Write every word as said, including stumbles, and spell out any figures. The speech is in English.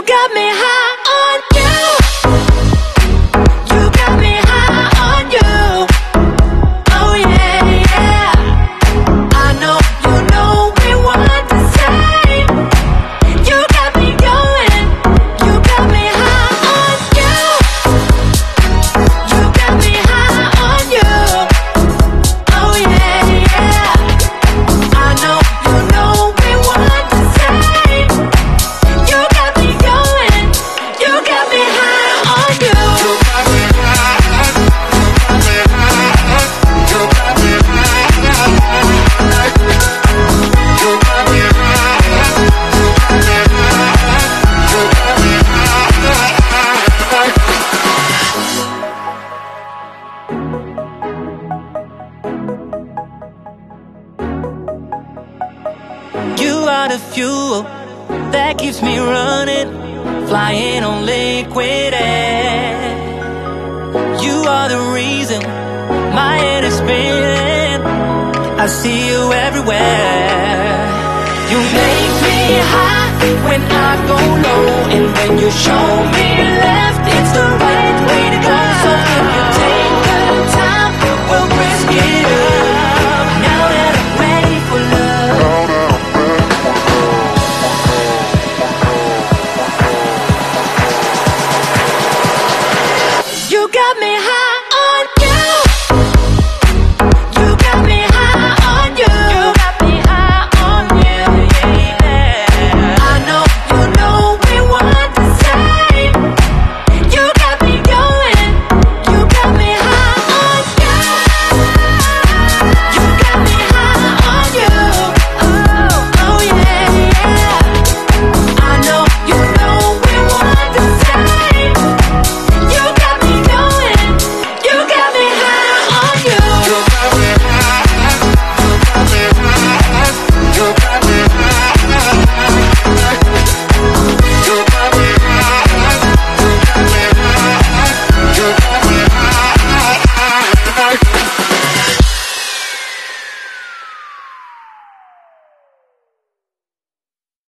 got me high on you. You got me high on you. Oh yeah, yeah. I know you know we want the same. You got me going. You got me high on you. You got me high on you. Oh yeah, yeah. I know you know we want the same. You got me going. You got me high on you. You got me high. You got me high. You got me high. You got me high. You are the fuel that keeps me running, flying on liquid air. You are the reason my head is spinning. I see you everywhere. You make me high when I go low, and when you show me left, it's the right way to go. So